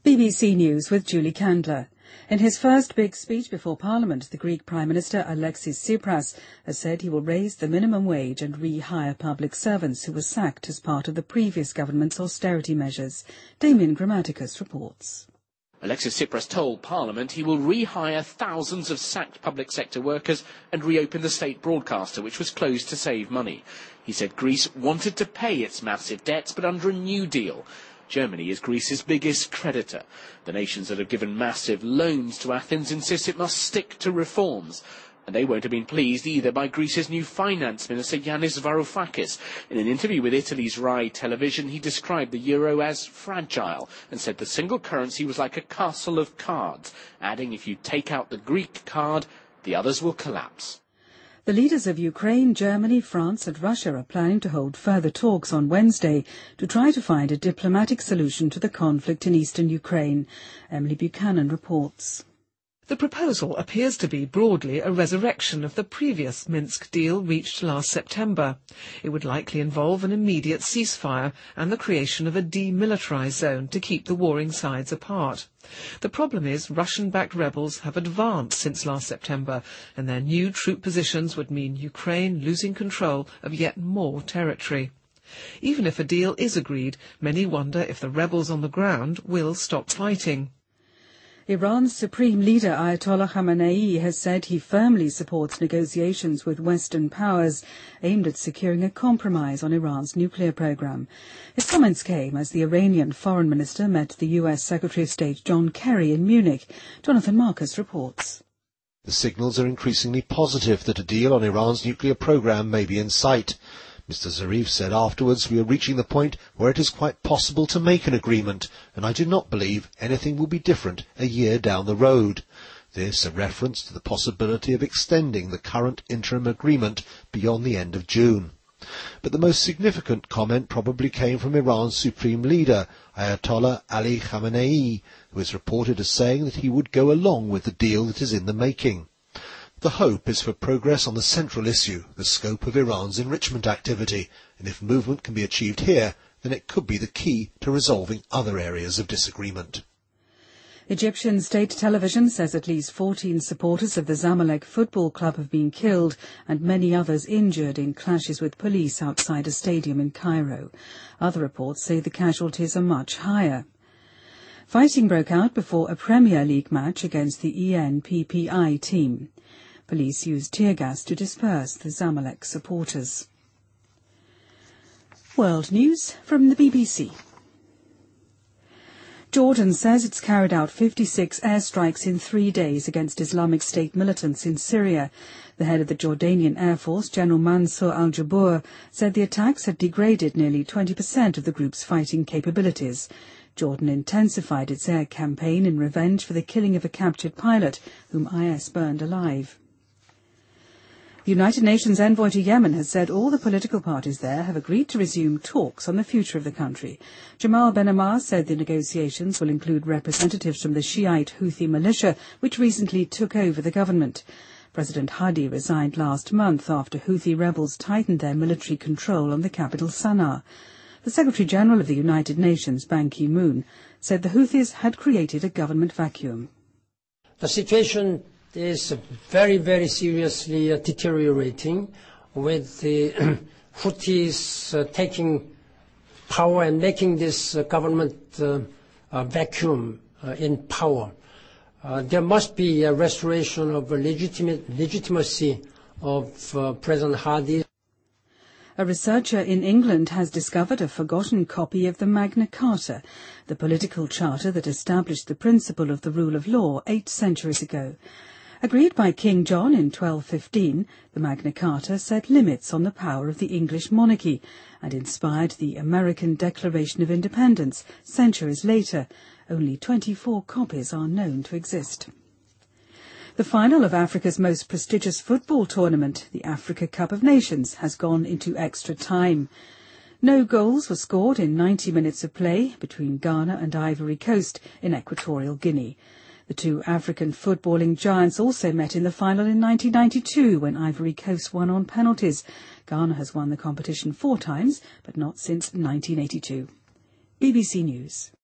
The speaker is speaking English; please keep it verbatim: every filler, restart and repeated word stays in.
B B C News with Julie Candler. In his first big speech before Parliament, the Greek Prime Minister Alexis Tsipras has said he will raise the minimum wage and rehire public servants who were sacked as part of the previous government's austerity measures. Damien Grammaticus reports. Alexis Tsipras told Parliament he will rehire thousands of sacked public sector workers and reopen the state broadcaster, which was closed to save money. He said Greece wanted to pay its massive debts, but under a new deal. Germany is Greece's biggest creditor. The nations that have given massive loans to Athens insist it must stick to reforms. And they won't have been pleased either by Greece's new finance minister, Yanis Varoufakis. In an interview with Italy's Rai television, he described the euro as fragile and said the single currency was like a castle of cards, adding if you take out the Greek card, the others will collapse. The leaders of Ukraine, Germany, France and Russia are planning to hold further talks on Wednesday to try to find a diplomatic solution to the conflict in eastern Ukraine. Emily Buchanan reports. The proposal appears to be broadly a resurrection of the previous Minsk deal reached last September. It would likely involve an immediate ceasefire and the creation of a demilitarized zone to keep the warring sides apart. The problem is Russian-backed rebels have advanced since last September, and their new troop positions would mean Ukraine losing control of yet more territory. Even if a deal is agreed, many wonder if the rebels on the ground will stop fighting. Iran's supreme leader Ayatollah Khamenei has said he firmly supports negotiations with Western powers aimed at securing a compromise on Iran's nuclear program. His comments came as the Iranian foreign minister met the U S Secretary of State John Kerry in Munich. Jonathan Marcus reports. The signals are increasingly positive that a deal on Iran's nuclear program may be in sight. Mister Zarif said afterwards, we are reaching the point where it is quite possible to make an agreement, and I do not believe anything will be different a year down the road. This a reference to the possibility of extending the current interim agreement beyond the end of June. But the most significant comment probably came from Iran's supreme leader, Ayatollah Ali Khamenei, who is reported as saying that he would go along with the deal that is in the making. The hope is for progress on the central issue, the scope of Iran's enrichment activity, and if movement can be achieved here, then it could be the key to resolving other areas of disagreement. Egyptian state television says at least fourteen supporters of the Zamalek football club have been killed and many others injured in clashes with police outside a stadium in Cairo. Other reports say the casualties are much higher. Fighting broke out before a Premier League match against the E N P P I team. Police used tear gas to disperse the Zamalek supporters. World News from the B B C. Jordan says it's carried out fifty-six airstrikes in three days against Islamic State militants in Syria. The head of the Jordanian Air Force, General Mansour al-Jabour, said the attacks had degraded nearly twenty percent of the group's fighting capabilities. Jordan intensified its air campaign in revenge for the killing of a captured pilot, whom I S burned alive. The United Nations envoy to Yemen has said all the political parties there have agreed to resume talks on the future of the country. Jamal Ben Ammar said the negotiations will include representatives from the Shiite Houthi militia, which recently took over the government. President Hadi resigned last month after Houthi rebels tightened their military control on the capital Sana'a. The Secretary-General of the United Nations, Ban Ki-moon, said the Houthis had created a government vacuum. The situation is very, very seriously uh, deteriorating, with the Houthis uh, taking power and making this uh, government uh, uh, vacuum uh, in power. Uh, there must be a restoration of legitimate legitimacy of uh, President Hadi. A researcher in England has discovered a forgotten copy of the Magna Carta, the political charter that established the principle of the rule of law eight centuries ago. Agreed by King John in twelve fifteen, the Magna Carta set limits on the power of the English monarchy and inspired the American Declaration of Independence centuries later. Only twenty-four copies are known to exist. The final of Africa's most prestigious football tournament, the Africa Cup of Nations, has gone into extra time. No goals were scored in ninety minutes of play between Ghana and Ivory Coast in Equatorial Guinea. The two African footballing giants also met in the final in nineteen ninety-two when Ivory Coast won on penalties. Ghana has won the competition four times, but not since nineteen eighty-two. B B C News.